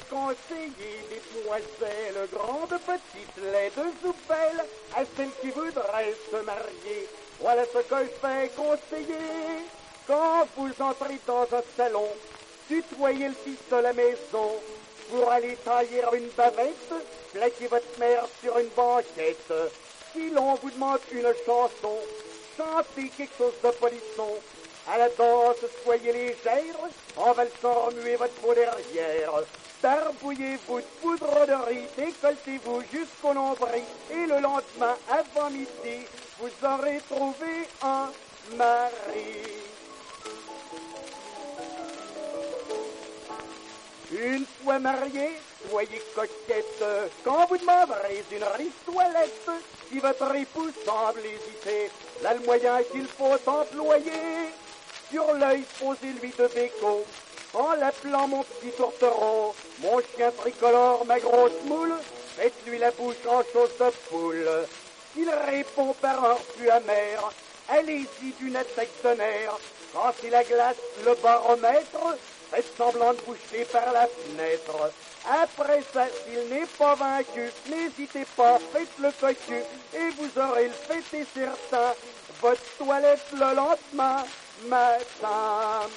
conseiller des demoiselles, grandes, petites, laides ou belles, à celles qui voudraient se marier. Voilà ce que je fais conseiller. Quand vous entrez dans un salon, tutoyez le fils de la maison pour aller tailler une bavette, plaquez votre mère sur une banquette. Si l'on vous demande une chanson, chantez quelque chose de polisson. À la danse, soyez légère, en valsant remuez votre peau derrière. Barbouillez-vous de poudre de riz, décolletez-vous jusqu'au nombril, et le lendemain, avant midi, vous aurez trouvé un mari. Une fois mariée, soyez coquette, quand vous demanderez une riche toilette, si votre époux semble hésiter, là le moyen qu'il faut employer. Sur l'œil, posez-lui de béco, en l'appelant mon petit tourtereau, mon chien tricolore, ma grosse moule, faites-lui la bouche en chose de poule. S'il répond par un refus amer, allez-y d'une attaque de nerfs. Quand c'est la glace, le baromètre, faites semblant de boucher par la fenêtre. Après ça, s'il n'est pas vaincu, n'hésitez pas, faites le cocu, et vous aurez le fait et certain, votre toilette le lendemain matin.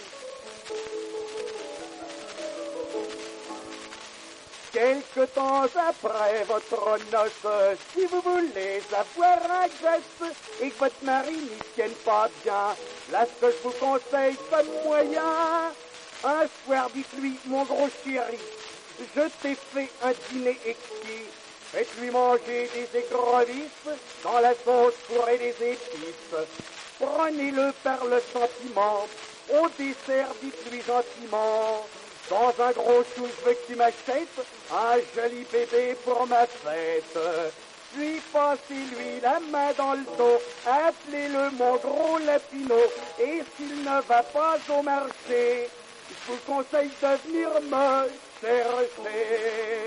Quelque temps après votre noce, si vous voulez avoir un geste et que votre mari n'y tienne pas bien, là ce que je vous conseille comme moyen, un soir dites-lui, mon gros chéri, je t'ai fait un dîner exquis, faites-lui manger des écrevisses dans la sauce fourrée des épices. Prenez-le par le sentiment, au dessert dites-lui gentiment, dans un gros chou, je veux que tu m'achètes un joli bébé pour ma fête. Puis passez-lui la main dans le dos, appelez-le mon gros lapino, et s'il ne va pas au marché, je vous conseille de venir me chercher.